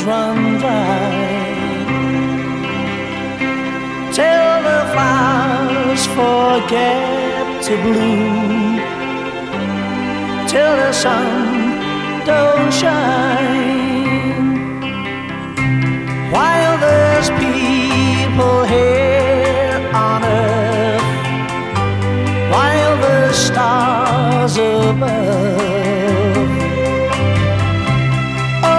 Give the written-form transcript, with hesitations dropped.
run dry, till the flowers forget to bloom, till the sun don't shine, while there's people here on earth, while the stars above